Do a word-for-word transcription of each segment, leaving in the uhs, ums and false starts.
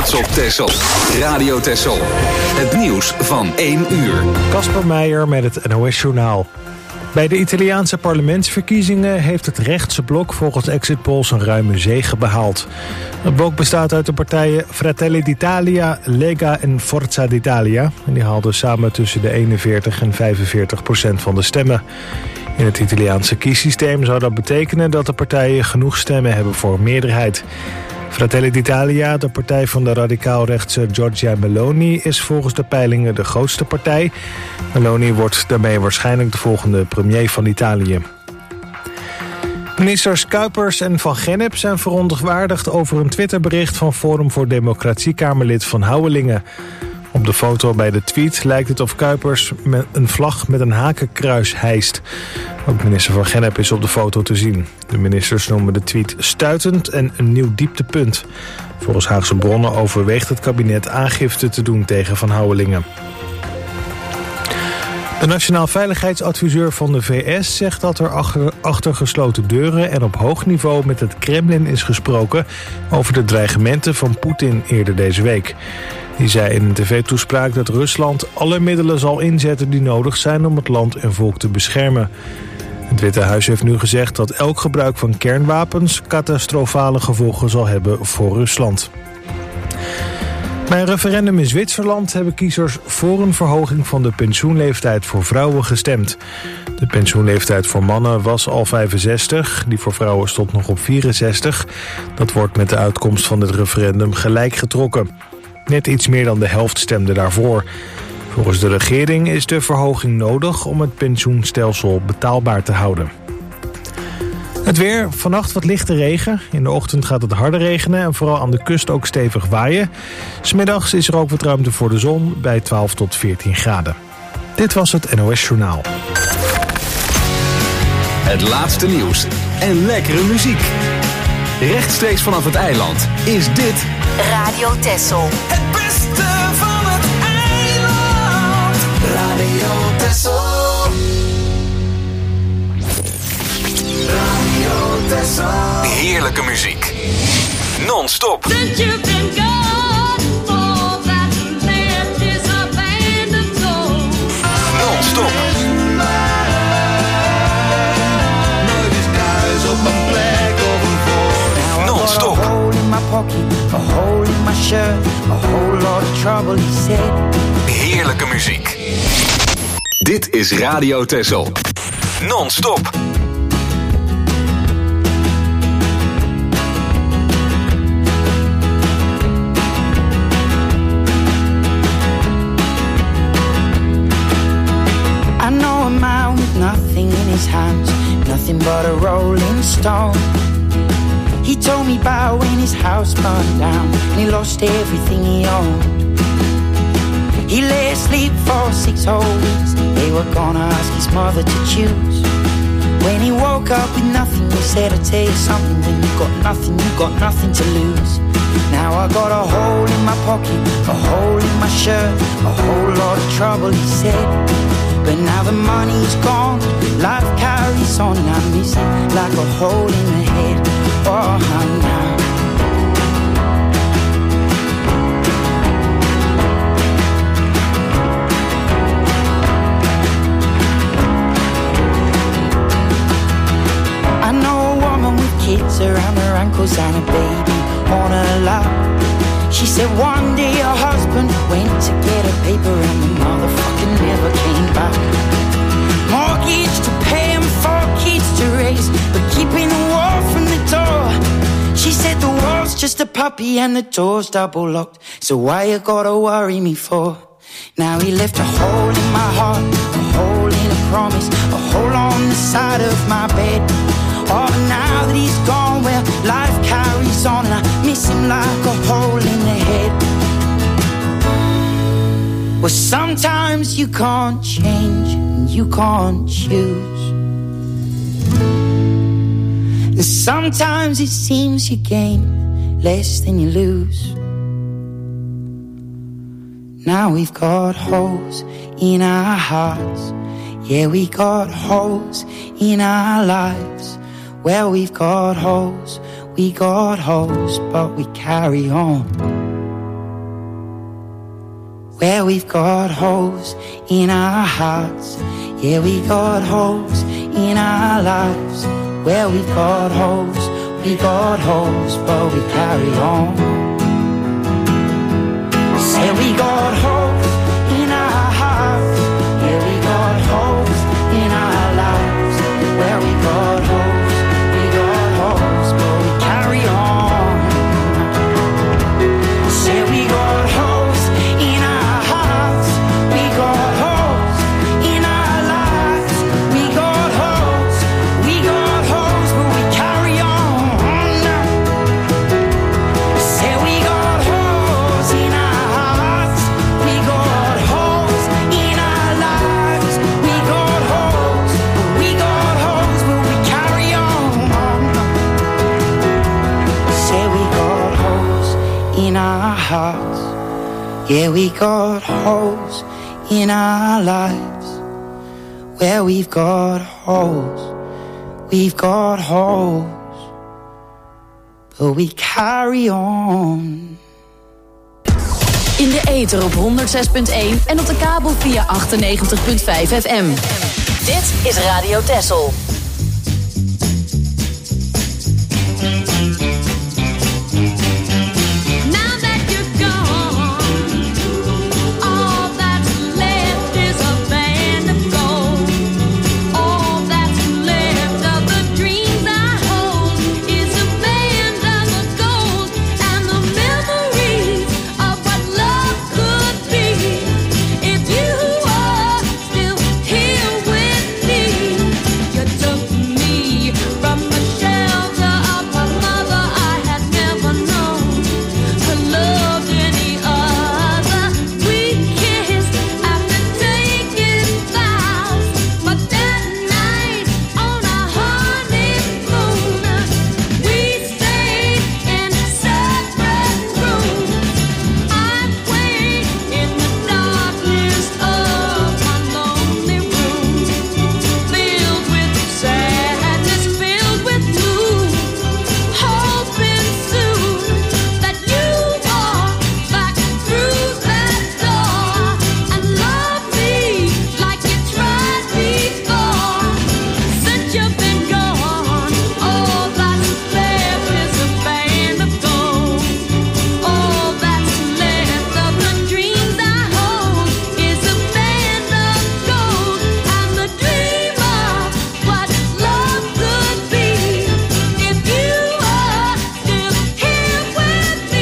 trots op Texel. Radio Texel. Het nieuws van één uur. Casper Meijer met het N O S-journaal. Bij de Italiaanse parlementsverkiezingen heeft het rechtse blok volgens exit polls een ruime zege behaald. Het blok bestaat uit de partijen Fratelli d'Italia, Lega en Forza d'Italia. En die haalden samen tussen de eenenveertig en vijfenveertig procent van de stemmen. In het Italiaanse kiessysteem zou dat betekenen dat de partijen genoeg stemmen hebben voor een meerderheid. Fratelli d'Italia, de partij van de radicaal-rechtse Giorgia Meloni, is volgens de peilingen de grootste partij. Meloni wordt daarmee waarschijnlijk de volgende premier van Italië. Ministers Kuipers en Van Gennep zijn verontwaardigd over een Twitterbericht van Forum voor Democratie-Kamerlid Van Houwelingen. Op de foto bij de tweet lijkt het of Kuipers met een vlag met een hakenkruis hijst. Ook minister Van Gennep is op de foto te zien. De ministers noemen de tweet stuitend en een nieuw dieptepunt. Volgens Haagse bronnen overweegt het kabinet aangifte te doen tegen Van Houwelingen. De Nationaal Veiligheidsadviseur van de V S zegt dat er achter, achter gesloten deuren en op hoog niveau met het Kremlin is gesproken over de dreigementen van Poetin eerder deze week. Die zei in een tv-toespraak dat Rusland alle middelen zal inzetten die nodig zijn om het land en volk te beschermen. Het Witte Huis heeft nu gezegd dat elk gebruik van kernwapens catastrofale gevolgen zal hebben voor Rusland. Bij een referendum in Zwitserland hebben kiezers voor een verhoging van de pensioenleeftijd voor vrouwen gestemd. De pensioenleeftijd voor mannen was al vijfenzestig, die voor vrouwen stond nog op vierenzestig. Dat wordt met de uitkomst van het referendum gelijk getrokken. Net iets meer dan de helft stemde daarvoor. Volgens de regering is de verhoging nodig om het pensioenstelsel betaalbaar te houden. Het weer, vannacht wat lichte regen. In de ochtend gaat het harder regenen en vooral aan de kust ook stevig waaien. 'S Middags is er ook wat ruimte voor de zon bij twaalf tot veertien graden. Dit was het N O S Journaal. Het laatste nieuws en lekkere muziek. Rechtstreeks vanaf het eiland is dit Radio Texel. Het beste van het eiland. Radio Texel. Radio Texel. Heerlijke muziek. Non-stop. Since you've been gone, all that land is abandoned zone. Non-stop. Nooit is thuis op een plek of een voor. Non-stop. A hole in my pocket, a hole in my shirt, a whole lot of trouble, he said. Heerlijke muziek. Dit is Radio Texel. Non-stop. I know a man with nothing in his hands, nothing but a rolling stone. He told me about when his house burned down and he lost everything he owned. He lay asleep for six whole weeks. They were gonna ask his mother to choose. When he woke up with nothing, he said, I'll tell you something, when you got nothing, you got nothing to lose. Now I got a hole in my pocket, a hole in my shirt, a whole lot of trouble, he said. But now the money's gone, life carries on, and I miss it like a hole in the head. Oh, now. I know a woman with kids around her ankles and a baby on her lap. She said one day her husband went to get a paper and the motherfucker never came back. Mortgage to pay and four kids to raise, but keeping the wall from the door. She said the wall's just a puppy and the door's double locked, so why you gotta worry me for? Now he left a hole in my heart, a hole in a promise, a hole on the side of my bed. Oh, but now that he's gone, well, life carries on, and I miss him like a hole in the head. Well, sometimes you can't change, and you can't choose. And sometimes it seems you gain less than you lose. Now we've got holes in our hearts. Yeah, we got holes in our lives. Well, we've got holes, we got holes, but we carry on. where we've got holes in our hearts. Yeah, we got holes in our lives, where we've got holes, we got holes, but we carry on. Say we got holes in our hearts, yeah, we got holes in our lives, where we got holes, we got holes, but we carry on. Say we got holes in our hearts, we got holes in our lives, we got holes, we got holes, but we carry on. Say we got holes in our hearts, we got holes in our lives, we got holes, we got holes, but we carry on. Say we got holes in our hearts, yeah, we got holes in our lives, where we've got holes, we've got holes, but we carry on. In de ether op honderdzes punt één en op de kabel via achtennegentig punt vijf F M. Dit is Radio Texel. Now that you're gone, all that's left is a band of gold. All that's left of the dreams I hold is a band of gold, and the memories of what love could be. If you were still here with me, you took me from the shelter of a mother I had never known, to love any other. We kissed after taking vows, but that night on a honeymoon, we stayed in separate rooms. I'd wait in the darkness of my lonely room, filled with sadness, filled with gloom, hoping soon that you walk back through that door and love me like you tried before. Since you've been gone, all that's left is a band of gold. All that's left of the dreams I hold is a band of gold, and the dream of what love could be. If you are still here with me.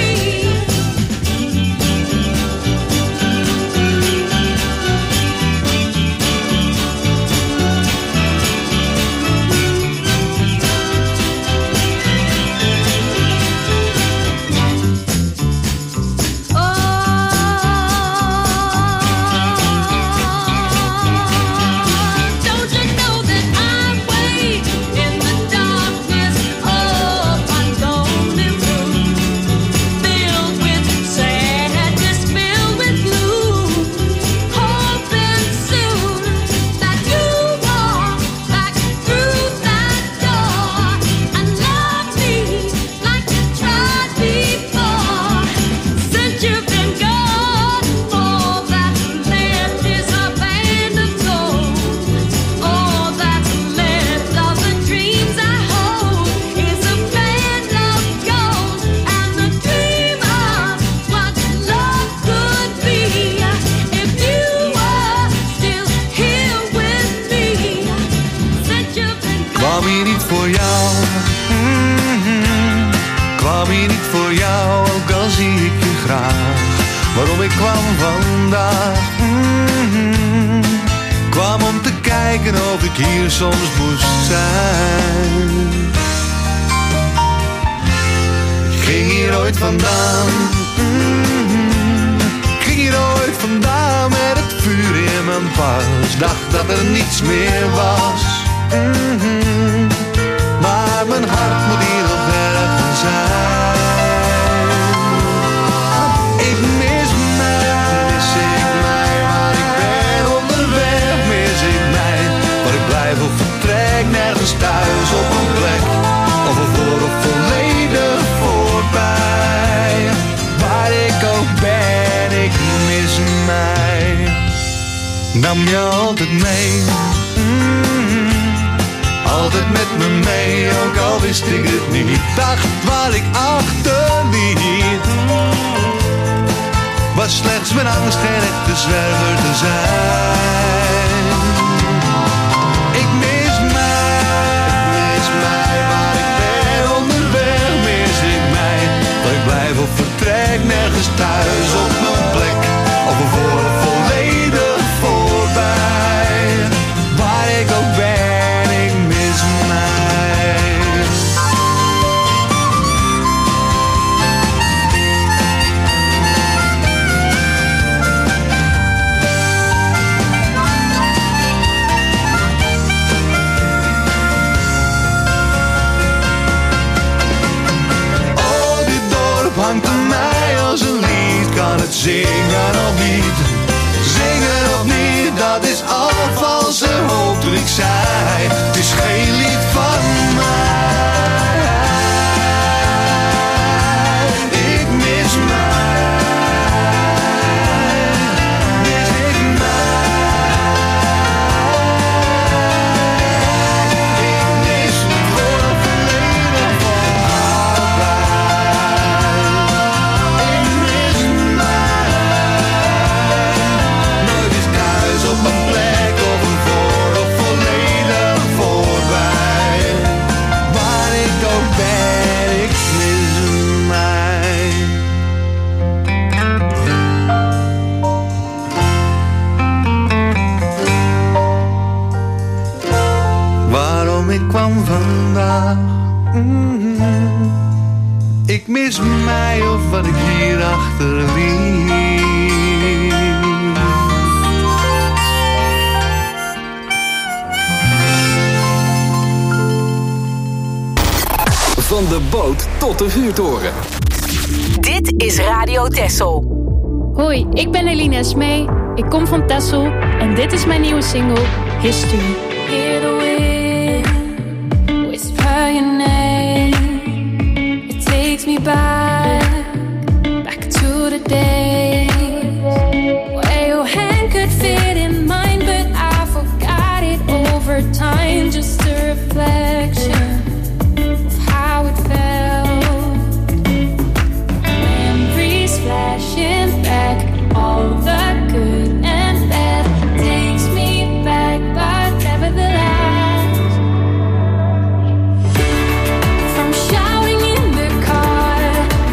Don't you know that I wait in the darkness of my lonely room, filled with sadness, filled with gloom, hoping soon that you walk back through that door and love me like you tried before. Since you've been gone, all that's left is a band of gold. All that's left of the dreams I hold is a band of gold, and the dream of what love could be. If you were still here with me. Since you've been Kwam hier niet voor jou, mm-hmm. Kwam hier niet voor jou, ook al zie ik je graag. Waarom ik kwam vandaag, mm-hmm. Kwam om te kijken of ik hier soms moest zijn. Ik ging hier ooit vandaan, mm-hmm. Ik ging hier ooit vandaan met het vuur in mijn pas. Dacht dat er niets meer was, mm-hmm. Maar mijn hart moet hier nog ergens zijn. Ik mis mij, mis ik mij, waar ik ben onderweg, mis ik mij. Waar ik blijf of vertrek, nergens thuis op een plek. Of een voor of volledig voorbij. Waar ik ook ben, ik mis mij. nam je altijd mee. Mm-hmm. Altijd met me mee, ook al wist ik het niet. Dacht wat ik achterliet was slechts mijn angst geen echte zwerver te zijn. Ik mis mij, ik mis mij, waar ik ben onderweg mis ik mij. Dat ik blijf of vertrek, nergens thuis op mijn plek. Of een voor volledig voorbij. Waar ik ook ben, ik mis mij. Hangt aan mij als een lied, kan het zingen of niet? Zingen of niet, dat is al valse hoop toen ik zei. Het is geen lied van mij. Ik mis mij. Mis ik mij. Ik mis voor het verleden voor altijd. Op een plek of een voor of volledig voorbij. Waar ik ook ben, ik mis mij. Waarom ik kwam vandaag, mm-hmm. Ik mis mij of wat ik hier achterliet. Van de boot tot de vuurtoren. Dit is Radio Texel. Hoi, ik ben Eline Esmee. Ik kom van Texel en dit is mijn nieuwe single, History. Hear the wind, whisper your name. It takes me back, back to the days where your hand could fit in mine, but I forgot it over time. Just a reflection how it felt. Memories flashing back, all the good and bad takes me back, but nevertheless. From shouting in the car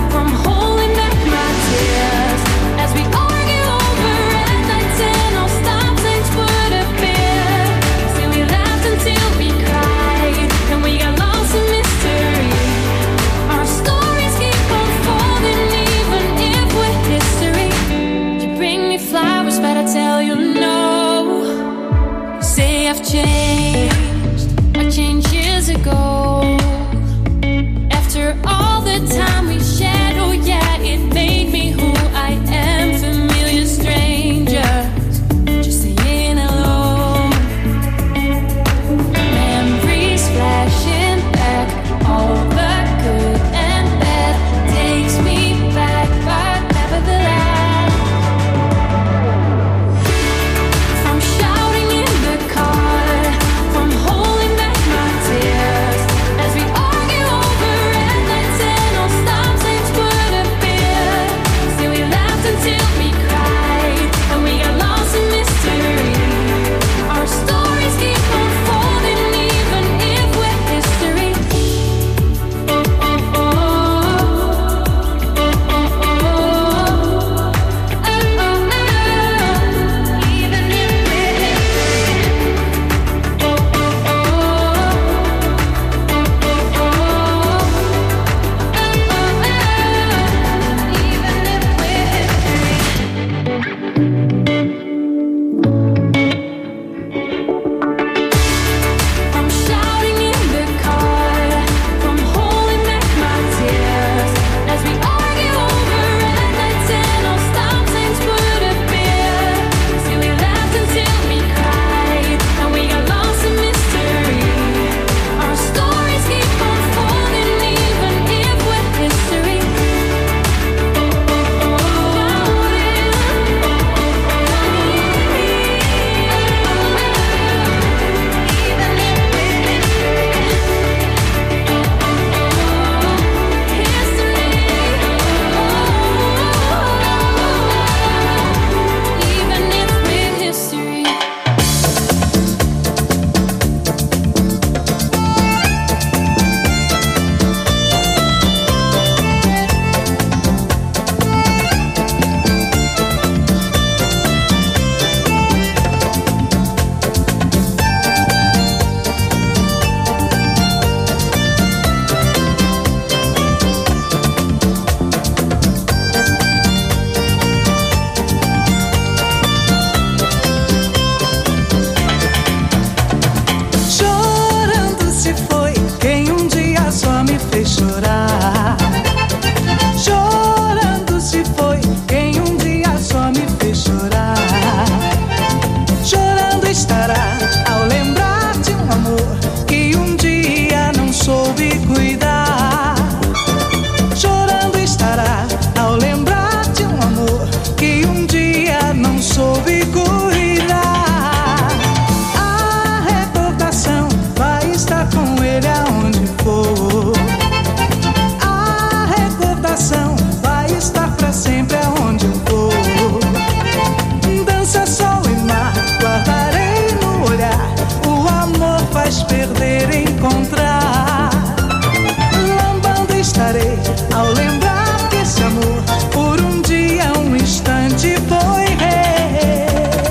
estarei ao lembrar que esse amor por um dia, um instante foi rei.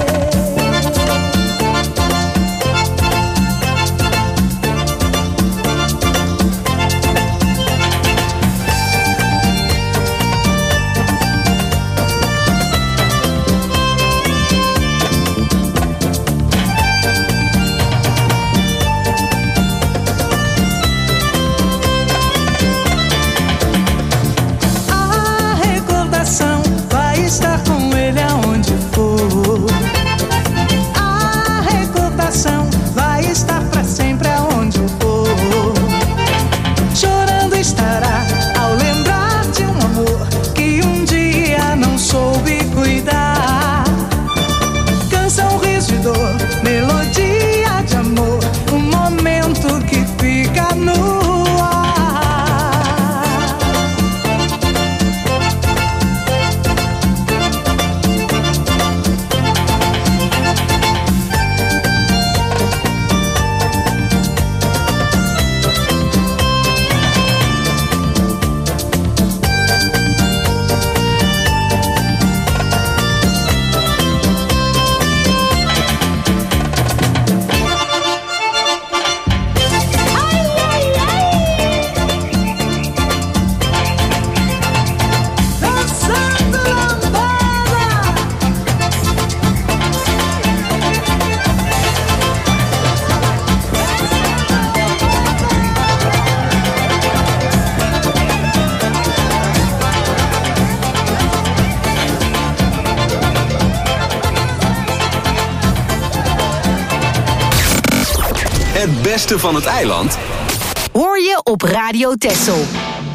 Het beste van het eiland hoor je op Radio Texel.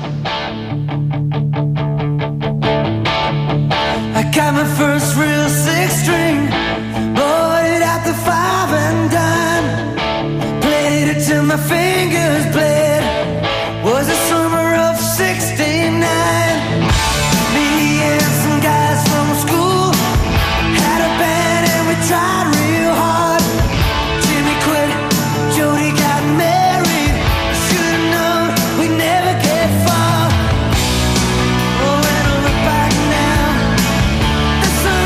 I got my first real six string, bought it at the five and dime, played it till my fingers bled. Was the summer of sixty-nine. Me and some guys from school had a band and we tried real hard. Jimmy quit, Jody got married. Should've known we'd never get far. Oh, when I look back now, the sun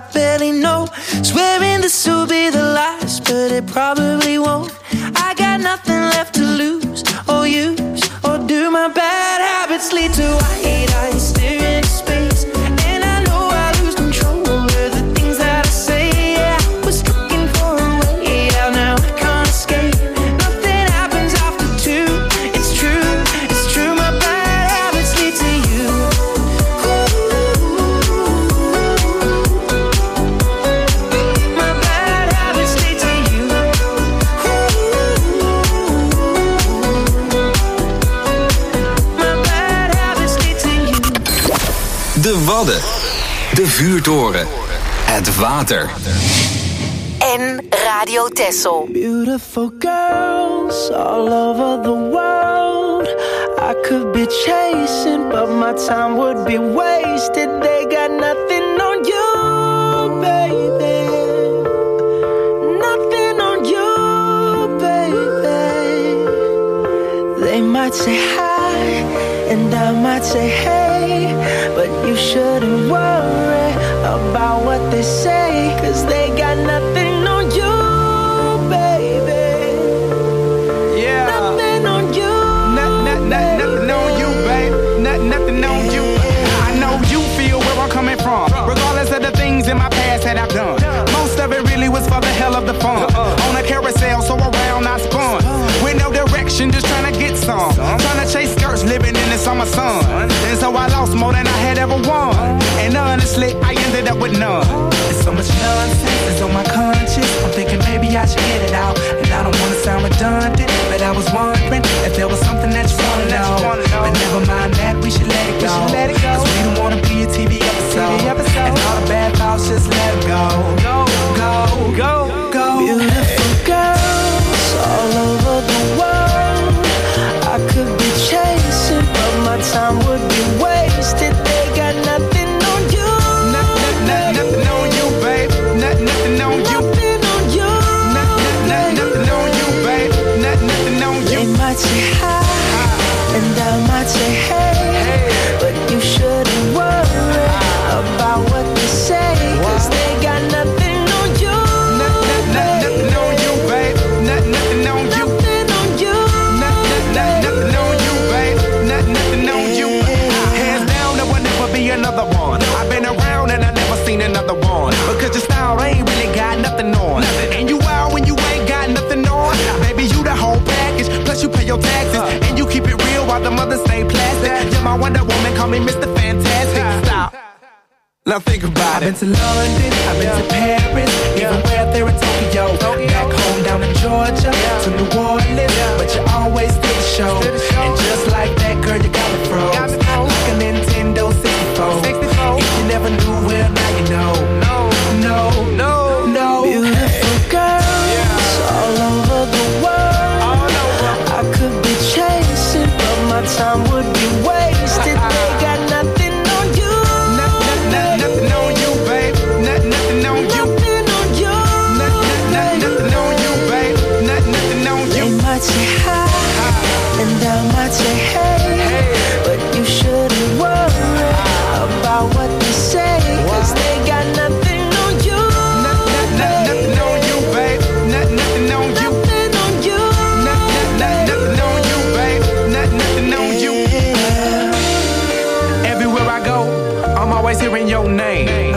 barely know. Swearing this will be the last, but it probably won't. I got nothing left to lose or use, or do my bad habits lead to white eyes staring into space? And I know I lose control over the things that I say. Yeah, I was looking for a way out, now I can't escape. Nothing happens after two. It's true, it's true. My bad habits lead to you. My bad habits lead to you. My bad habits lead to you. De Wadden. De Vuurtoren. Het water. En Radio Texel. Beautiful girls all over the world. I could be chasing, but my time would be wasted. They got nothing on you, baby. Nothing on you, baby. They might say hi, and I might say hey, but you shouldn't worry about what they say, 'cause they got nothing on you, baby. Yeah. Nothing on you. Not, not, not, nothing on you, babe. Not, nothing on you. I know you feel where I'm coming from, regardless of the things in my past that I've done. Most of it really was for the hell of the fun. On a carousel, so around I spun. With no direction, just trying to get some. Trying to chase skirts, living in the summer sun. And so I lost more than I had ever won. And honestly, I ended up with none. There's so much nonsense that's on my conscience. I'm thinking maybe I should get it out. And I don't want to sound redundant, but I was wondering if there was something that you want to know. But never mind that, we should let it go. Cause we don't want to be a T V episode. And all the bad thoughts, just let it go. Go, go, go, go. Beautiful girls all over the world. I could be chasing, but my time would be wasted. They got nothing on you. Not, not, not, nothing on you, babe. Not, nothing on you. Nothing on you. Not, not, not, nothing on you, babe. Not, nothing on you. They might say hi, and I might say hey, but you shouldn't worry about what they say, 'cause they got nothing on you. Not, not, not, nothing on you, babe. Not, nothing on you. Nothing on you. Not, not, not, nothing on you, babe. Not, nothing on you. Hands down, there will never be another one. I've been around and I never seen another one. Because your style ain't really got nothing on. And you out when you ain't got nothing on. Baby, you the whole package. Plus you pay your taxes. And you keep it real while the mothers stay plastic. You're my Wonder Woman, call me Mister Fantastic. Stop. Now think about it. I've been to London, I've been to Paris, even where there in Tokyo. Back home down in Georgia, to New Orleans, but you always did the show. And just like that, girl, you got me froze. Like a Nintendo sixty-four. If you never knew, well, now you know. No, no, no, no. Beautiful girls all over the world. I could be chasing, but my time would be wasted. They got nothing on you. Not, not, not, nothing on you, babe. Not, nothing on you. Nothing on you. Not, not, not, nothing on you, babe. Not, nothing on you. They might say hi, and I might say hey, but you shouldn't worry about what they say, 'cause they got nothing on you. Not, not, not, nothing on you, babe. Not, nothing on you. Nothing on you. Not, not, not, nothing on you, babe. Not, nothing on you. Everywhere I go, I'm always hearing your name.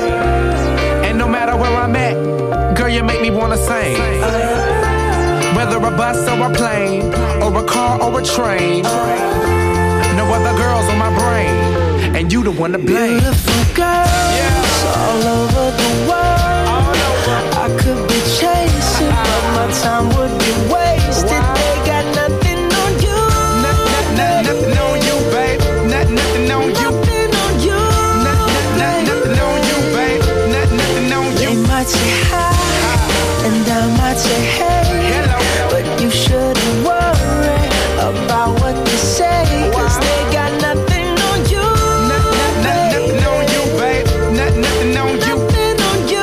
And no matter where I'm at, girl, you make me wanna sing. Whether a bus or a plane, or a car or a train, no other girls on my brain, and you the one to blame. Beautiful girls all over the world. I could be chasing, but my time would be wasted. They got nothing on you. Not, not, not, nothing on you, babe. Not, nothing on you. Nothing on you. Not, not, not, nothing on you, babe. Not, nothing on you. They might say hi, and I might say hey, Hello. but you shouldn't worry about what they say, 'cause they got nothing on you. Not, not, not, nothing on you, babe. Not, nothing on you. Nothing on you.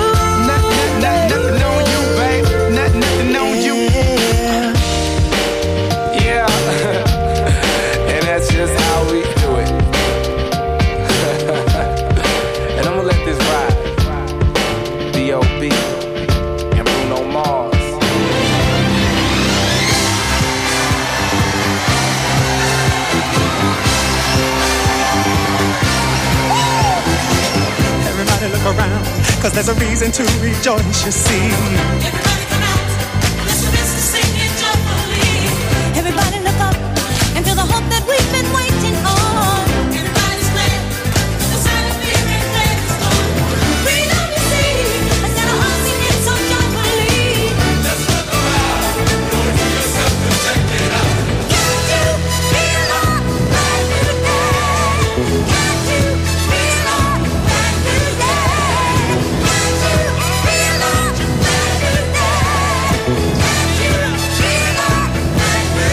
reason to rejoice, you see. Everybody come out, let's listen, sing it joyfully. Everybody look up and feel the hope that we've been waiting on. Everybody's glad, the sound of fear and glad is gone. Freedom you see, instead of us singing so joyfully. Let's look around, don't hear yourself and check it out. Can't you feel our brand new day? Can't you feel our brand new day? Can't you feel our brand new day? Can't you feel our brand new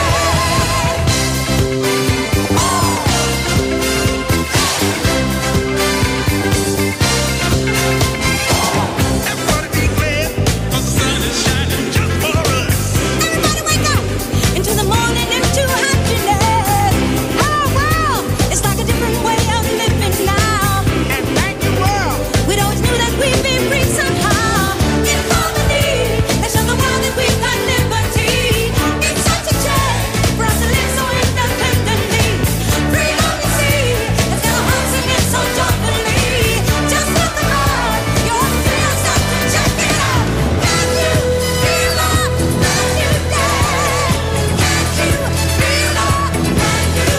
Everybody be glad, 'cause the sun is shining just for us. Everybody wake up into the morning, into happiness. Oh wow, it's like a different way of living now. And thank you, world. We always knew that we'd be free somehow. In harmony, they show the world that we've got liberty. It's such a change for us to live so independently. Freedom you see, instead of us singing so joyfully. Just look around, you ought to feel yourself to check it out. Can't you feel our brand new day? Can't you feel our brand new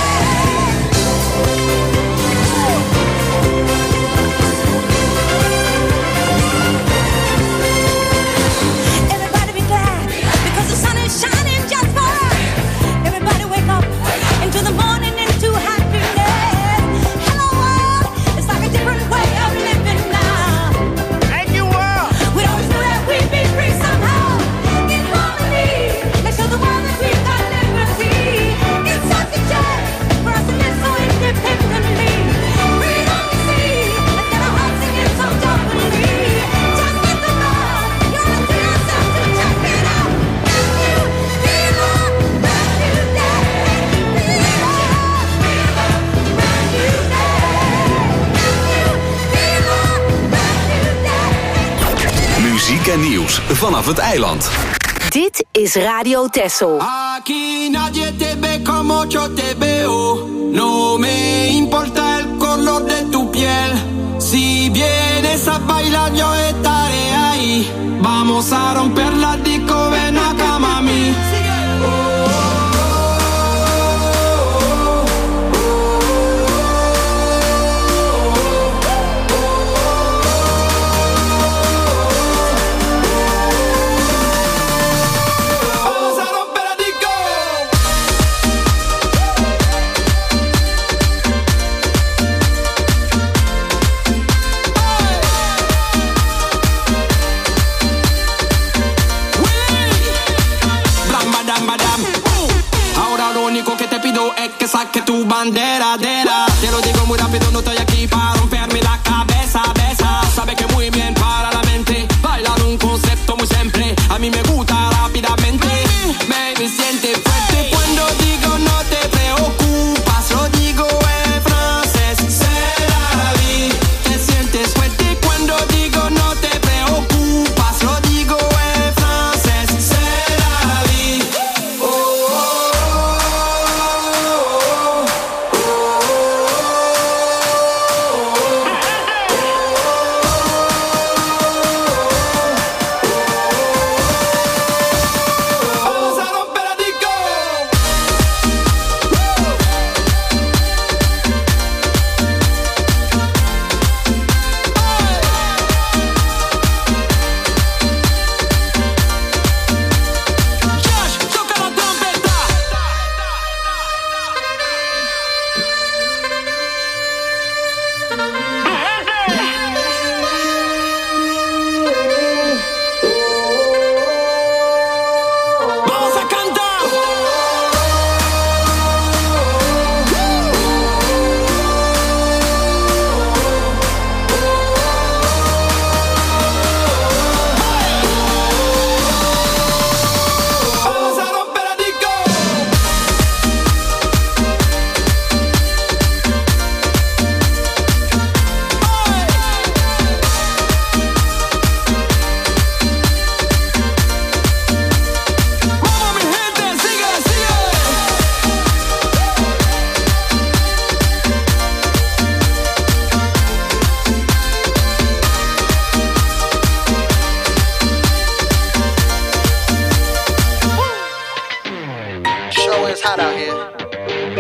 Everybody be glad, because the sun is shining just for us. Everybody wake up into the morning, into happiness. Hello world, it's like a different way of living now. Thank you, world. We always knew that we'd be free somehow. In harmony, let's show the world that we've got liberty. It's such a change for us to live so independently. Freedom you see, instead of us singing so joyfully. Just look around, you ought to feel yourself to check it out. Can you feel our brand new day? Feel our, feel our brand new day. Can you feel our brand new day? Muziek en nieuws vanaf het eiland. Dit is Radio Texel. Aquí nadie te ve como yo te veo. No me importa el color de tu piel. Si vienes a bailar, yo estaré ahí. Vamos a romper la disco, ven acá, mami. Vamos a romper la disco. Willy.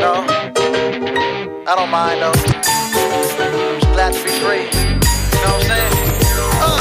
know, I don't mind though. I'm just glad to be free. You know what I'm saying? Uh.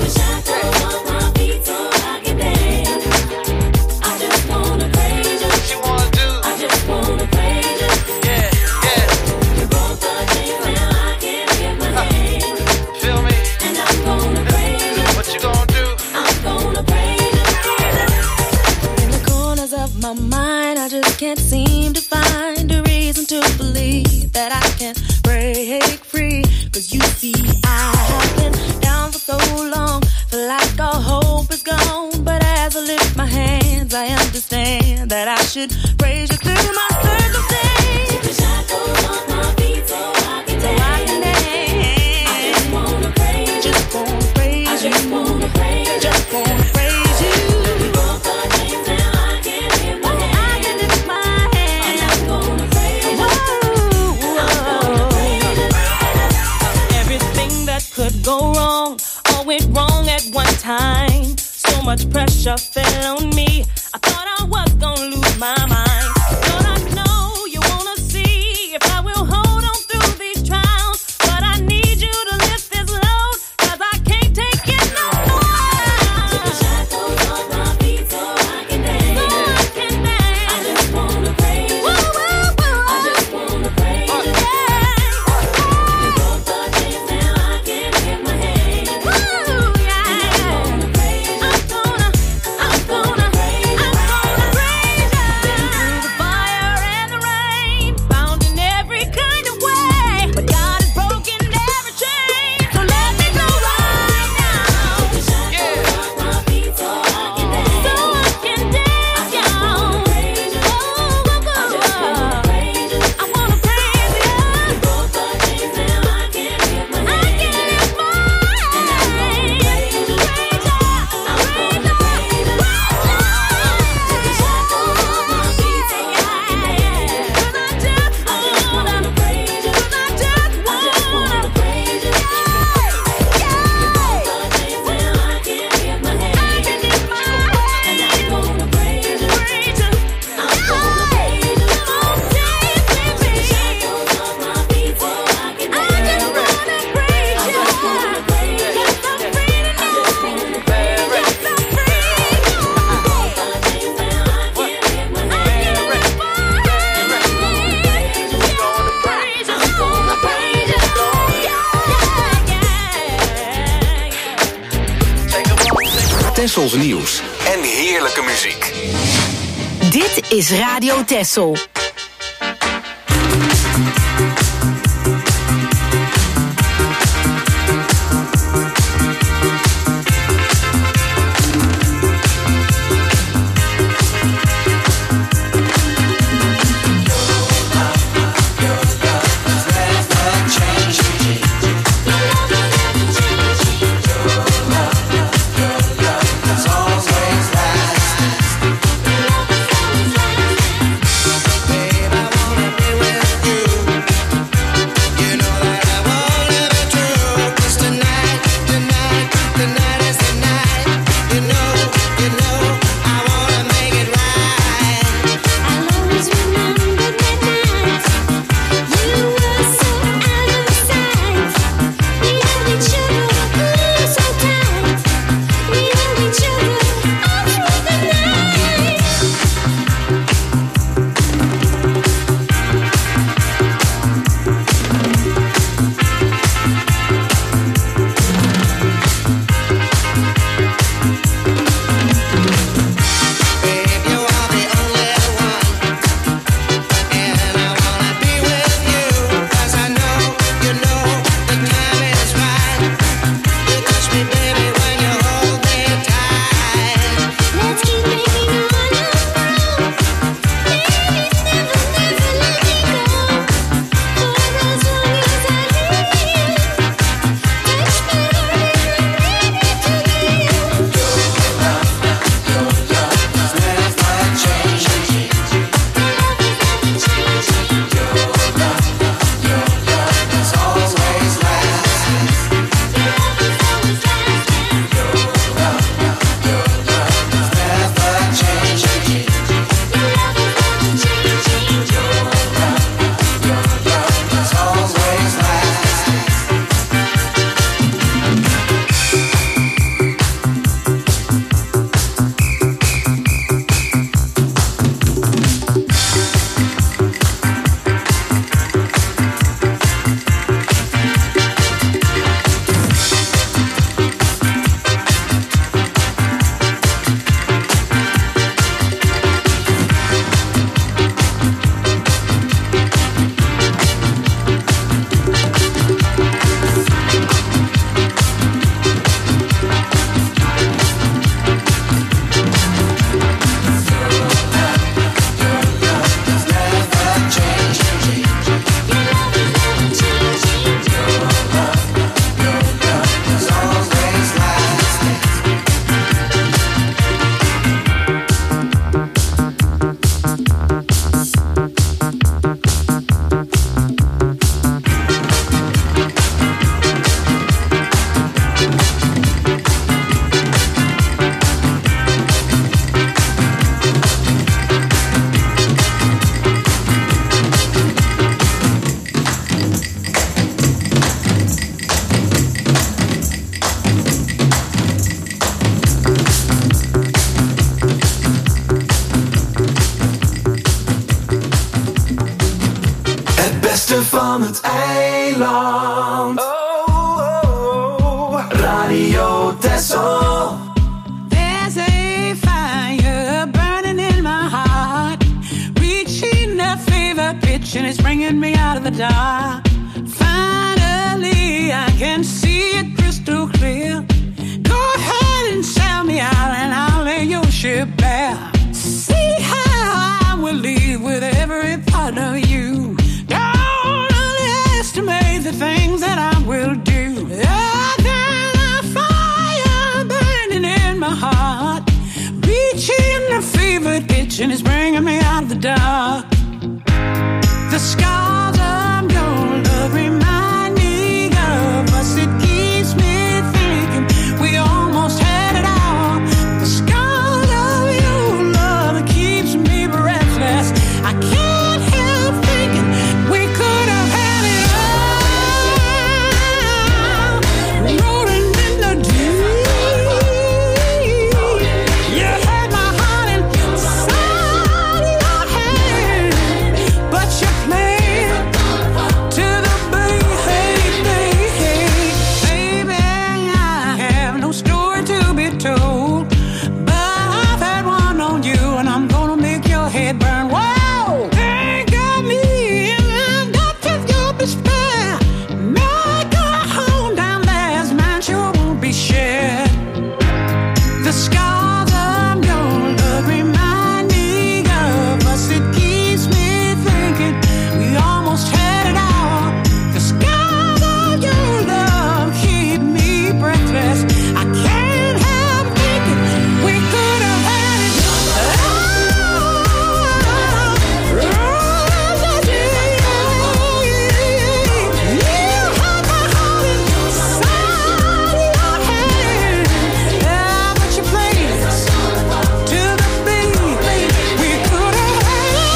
My mind, I just can't seem to find a reason to believe that I can break free. Cause you see, I have been down for so long, feel like all hope is gone. But as I lift my hands, I understand that I should praise you through my circumstance. Take the shackles off my feet so I can dance. So I can dance. I just wanna praise you. Just wanna praise I you. Just wanna praise you. Just wanna praise you. You broke the chains and I can't hear my hands. I can lift my hands. I'm gonna praise you. Whoa, whoa. Everything that could go wrong all went wrong at one time. So much pressure fell on me. I thought I was gonna lose my mind. But I know you wanna see if I will hold on through these trials. But I need you to lift this load, cause I can't take it no more. Take the shackles off my feet so I can dance. So I can dance. I just wanna praise you. Woo, woo, woo. I just wanna praise you. Yeah. You broke the chains now I can hear my hands. Woo, yeah. I just wanna praise you. I'm gonna, I'm gonna, I'm gonna praise you. Been through the fire and the rain, bound in every kind of way. But God has broken every chain, so let me go right now. Take the shackles off my feet so I can dance. So I can dance, y'all. Oh, oh, oh. I just wanna praise you. I wanna praise you. You broke the chains now I can hear my hands. I can lift my hands. And I'm gonna praise you. Praise you. I'm gonna praise you. Take the shackles off my feet so I can dance. Cause I just wanna praise you. Cause I just wanna praise you. Yeah, yeah. You broke the chains now I can hear my hands. I can lift my hands. And I'm gonna praise you. Praise you. I'm gonna praise you. Come on, dance with me. Take the shackles off my feet so I can dance. I just wanna praise you. I just wanna praise you. Yes, I'm free tonight. I just wanna praise you. Yes, I'm free. You broke the chains now I can hear my hands. I can lift my hands. And I'm gonna praise you. I'm gonna praise you. I'm gonna praise you. Yeah, yeah, yeah. Tessels nieuws en heerlijke muziek. Dit is Radio Tessel. Always last. Radio Texel. There's a fire burning in my heart, reaching that fever pitch and it's bringing me out of the dark. Finally, I can see it crystal clear. Go ahead and sell me out and I'll lay your ship bare. See how I will leave with every part of you. Don't underestimate the things that I will do. There's a fire burning in my heart, reaching the fever pitch and it's bringing me out of the dark. The scars of your love remind me of us. It keeps me thinking we almost had it all. The scars of your love keeps me breathless. I can't help thinking we could have had it all. Rolling in the deep. You had my heart inside your hand, but you played to the beat. Baby, I have no story to be told, but I've had one on you and I'm gonna make your head burn. Whoa! Ain't got me in the depth of your despair. Make a home down there's mine sure won't be shared. The scars of your love remind me of us. It keeps me thinking we almost had it all. The scars of your love keep me breathless. I can't help thinking we could have had it all. You had my heart inside your hand, yeah, but you played it to the beat. We could have had it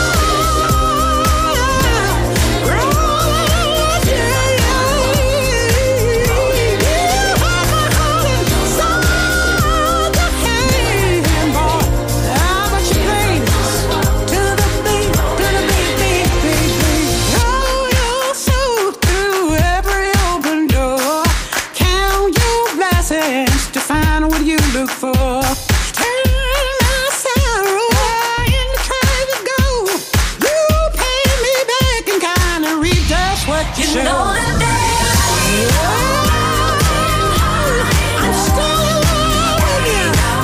to find what you look for. Turn my sorrow into tragic gold. You pay me back and kind of reap just what you You sow. know that I'm still in love with you.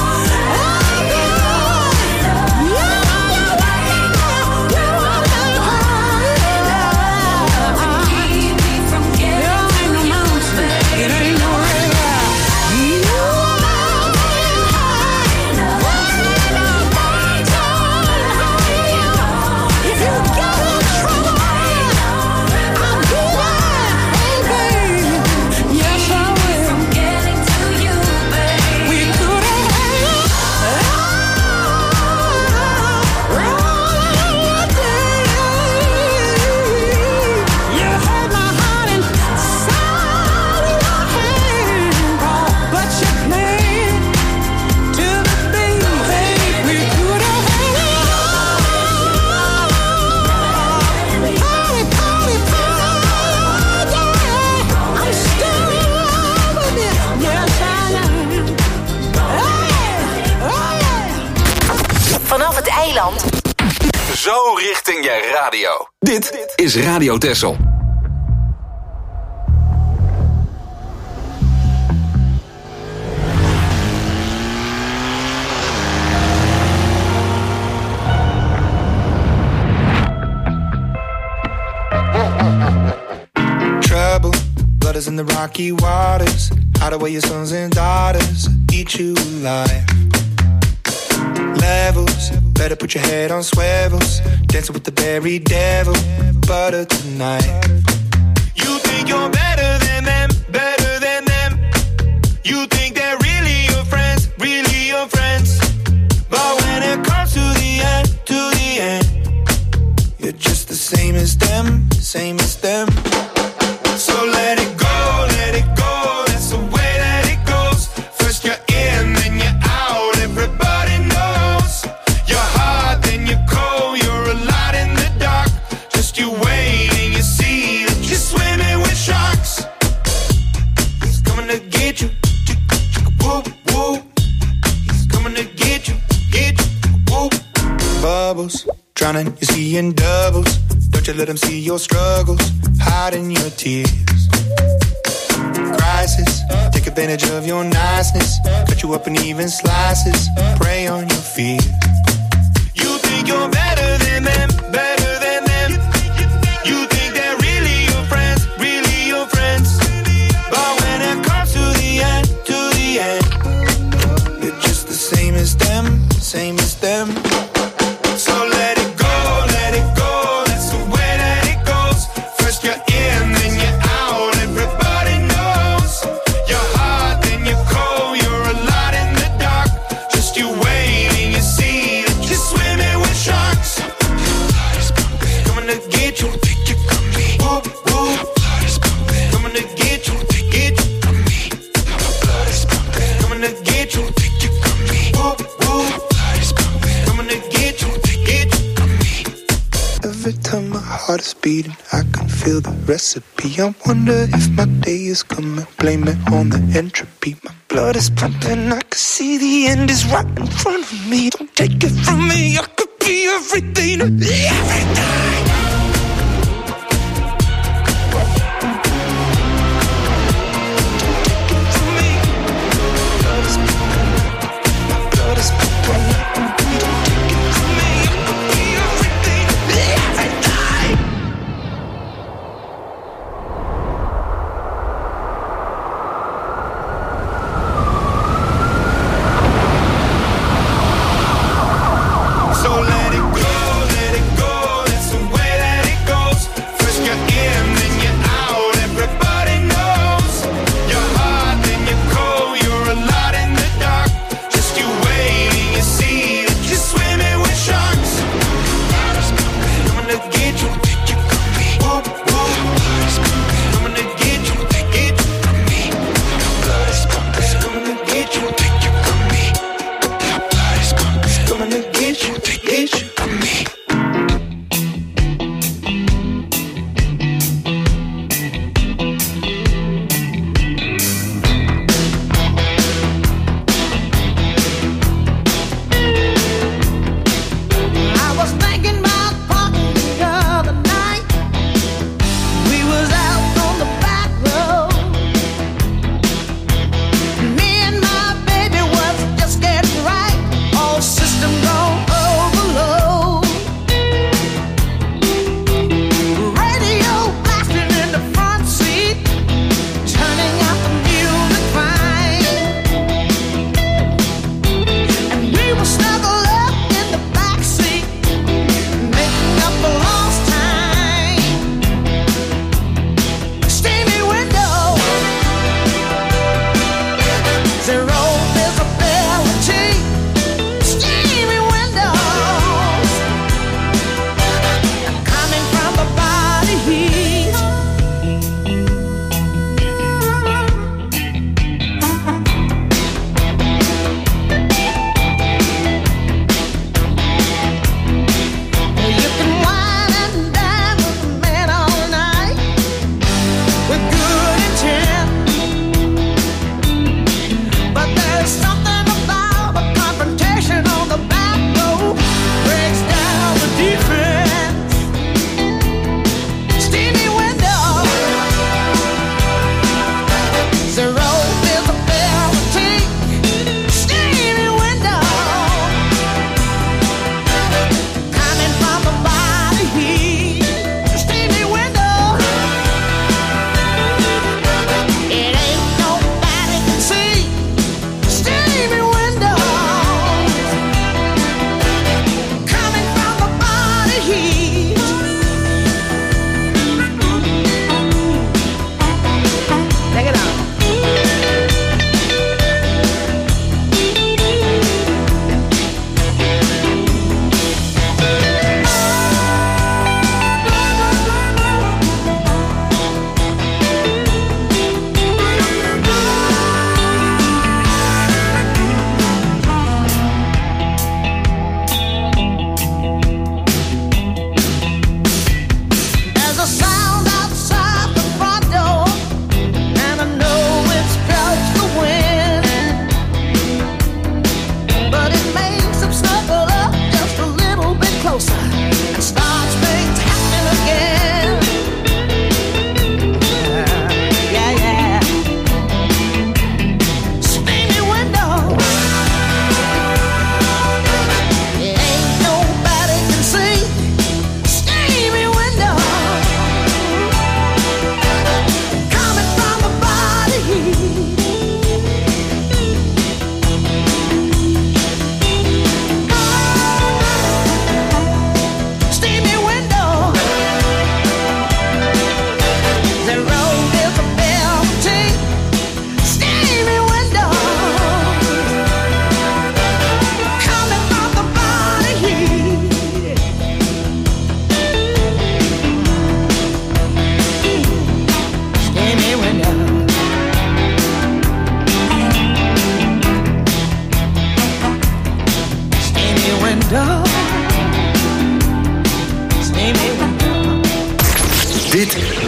It ain't no if you get in trouble, I'll be there, baby. Yes, I will. We could have had it right there. You had my heart inside your hand, but you played to the beat. We could have had it party, party, party. I'm still in love with you. Yes, I am. Hey, oh yeah. Vanaf het eiland. Zo richting je radio. Dit is Radio Texel. Trouble, blood is in the rocky waters. Hide away your sons and daughters, eat you alive. Levels, better put your head on swivels. Dancing with the very devil, butter tonight. You think you're better than them, better than them. You think they're really your friends, really your friends. But when it comes to the end, to the end, you're just the same as them, same as them. So let it go, let it go, that's the way that it goes. First you're in, then you're out, everybody knows. You're hot, then you're cold, you're a light in the dark. Just you wait and you see that you're swimming with sharks. He's coming to get you, to Whoop, whoop. He's coming to get you, get you. Whoop. Bubbles, drowning, you see in doubles. Don't you let him see your struggles, hiding your tears. Crisis, take advantage of your niceness. Cut you up in even slices, prey on your fears. You think you're better than them, better than them. You think they're really your friends, really your friends. But when it comes to the end, to the end, you're just the same as them, same as them. So let it go, let it go, that's the way that it goes. First you're in, then you're out, everybody knows. You're hot, then you're cold, you're a lot in the dark. Just you wait and you see that you're swimming with sharks. Coming to get you, whoop, whoop. Coming to get you, get you. Coming to get you, whoop, whoop. Coming to get you, get you. Every time my heart is beating, I can feel the recipe. I wonder if my day is coming, blame it on the entropy. My blood is pumping, I can see the end is right in front of me. Don't take it from me, I could be everything, everything. So let it go, let it go, that's the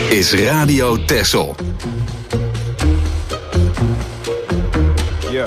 is Radio Texel. Ja.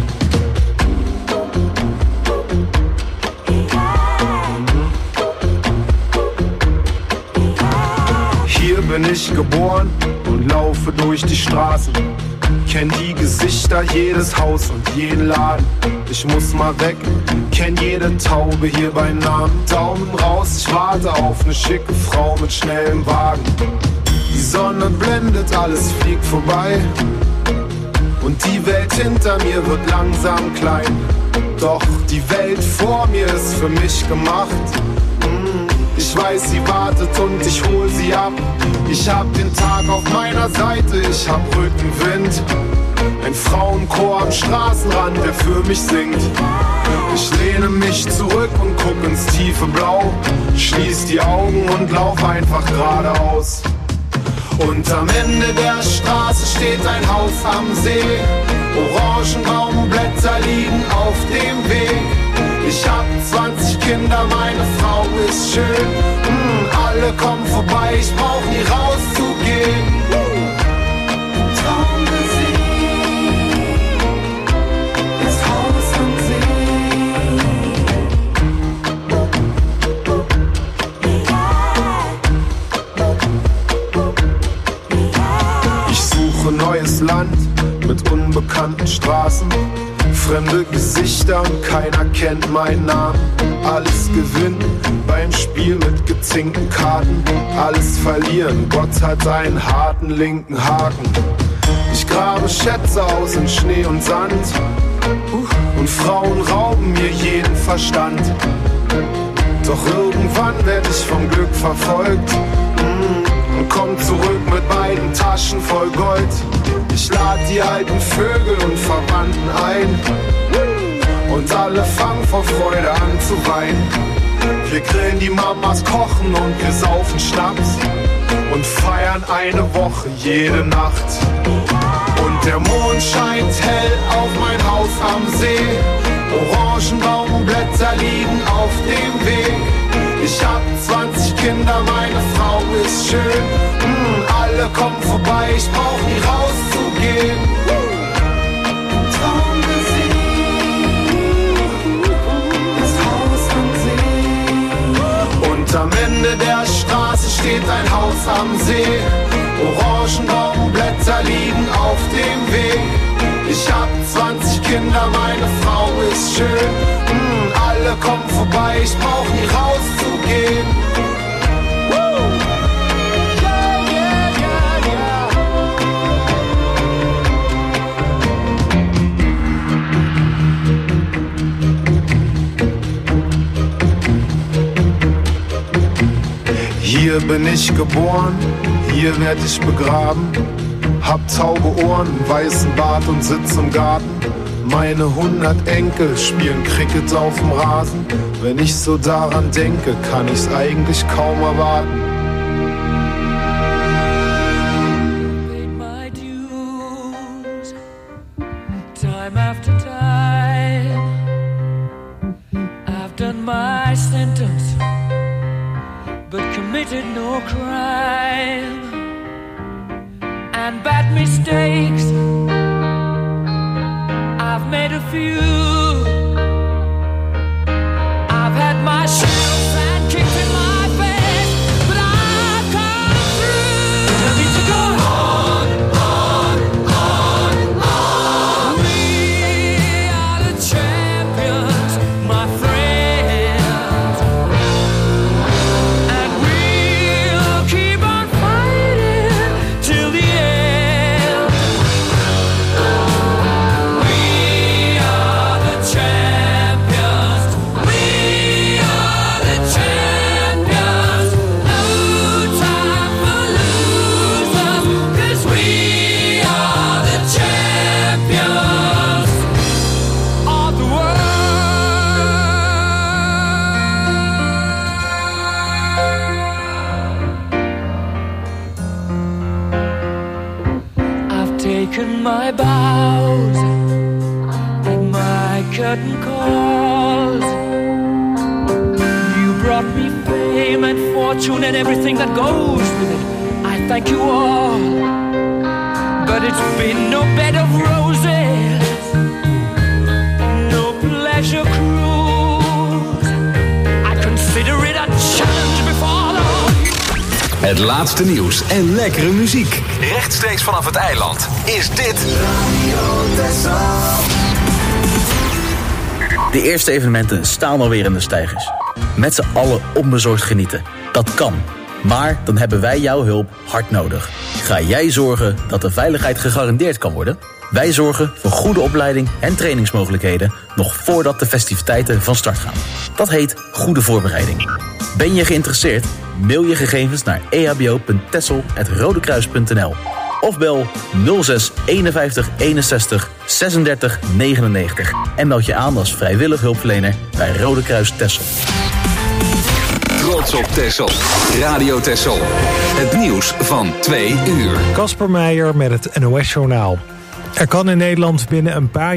Hier bin ich geboren und laufe durch die Straßen. Kenn die Gesichter, jedes Haus und jeden Laden. Ich muss mal weg, kenn jede Taube hier bei Namen. Daumen raus, ich warte auf ne schicke Frau mit schnellem Wagen. Die Sonne blendet, alles fliegt vorbei. Und die Welt hinter mir wird langsam klein. Doch die Welt vor mir ist für mich gemacht. Ich weiß, sie wartet und ich hol sie ab. Ich hab den Tag auf meiner Seite, ich hab Rückenwind. Ein Frauenchor am Straßenrand, der für mich singt. Ich lehne mich zurück und guck ins tiefe Blau. Schließ die Augen und lauf einfach geradeaus. Und am Ende der Straße steht ein Haus am See. Orangenbaumblätter liegen auf dem Weg. Ich hab zwanzig Kinder, meine Frau ist schön. Mm, alle kommen vorbei, ich brauch nie rauszugehen. Traummusik, das Haus am See. Ich suche neues Land mit unbekannten Straßen. Fremde Gesichter und keiner kennt meinen Namen. Alles gewinnen beim Spiel mit gezinkten Karten. Alles verlieren, Gott hat einen harten linken Haken. Ich grabe Schätze aus in Schnee und Sand. Und Frauen rauben mir jeden Verstand. Doch irgendwann werd ich vom Glück verfolgt. Und komm zurück mit beiden Taschen voll Gold. Ich lad die alten Vögel und Verwandten ein. Und alle fangen vor Freude an zu weinen. Wir grillen die Mamas, kochen und wir saufen Schnaps. Und feiern eine Woche jede Nacht. Und der Mond scheint hell auf mein Haus am See. Orangenbaumblätter liegen auf dem Weg. Ich hab zwanzig Kinder, meine Frau ist schön. Mm, alle kommen vorbei, ich brauch nie rauszugehen. Traummusik, das Haus am See. Und am Ende der Straße steht ein Haus am See. Orangenbaumblätter liegen auf dem Weg. Ich hab zwanzig Kinder, meine Frau ist schön. Mm, alle kommen vorbei, ich brauch nie rauszugehen. Woo! Yeah, yeah, yeah, yeah. Hier bin ich geboren, hier werd ich begraben. Hab tauge Ohren, weißen Bart und sitz im Garten. Meine hundert Enkel spielen Cricket auf dem Rasen. Wenn ich so daran denke, kann ich's eigentlich kaum erwarten. Paid my dues, time after time. I've done my sentence, but committed no crime. And bad mistakes, I've made a few. I've had my share of sand kicked in my face, but I've come through. I need to go on, on, on, on. We are the champions, my friends, and we'll keep on fighting till the end. We are the champions. We are the champions. No time for losers, 'cause we are the champions of the world. I've taken my bows and my curtain calls. You brought me fame and fortune and everything that goes with it. I thank you all, but it's been no bed of roses, no pleasure cruise. I consider it a challenge before the... Het laatste nieuws en lekkere muziek. Rechtstreeks vanaf het eiland is dit... De eerste evenementen staan alweer in de steigers. Met z'n allen onbezorgd genieten. Dat kan. Maar dan hebben wij jouw hulp hard nodig. Ga jij zorgen dat de veiligheid gegarandeerd kan worden? Wij zorgen voor goede opleiding en trainingsmogelijkheden nog voordat de festiviteiten van start gaan. Dat heet goede voorbereiding. Ben je geïnteresseerd? Mail je gegevens naar e h b o punt texel apenstaartje rodekruis punt n l of bel nul zes eenenvijftig eenenzestig zesendertig negenennegentig en meld je aan als vrijwillig hulpverlener bij Rode Kruis Texel. Trots op Texel. Radio Texel. Het nieuws van twee uur. Kasper Meijer met het N O S-journaal. Er kan in Nederland binnen een paar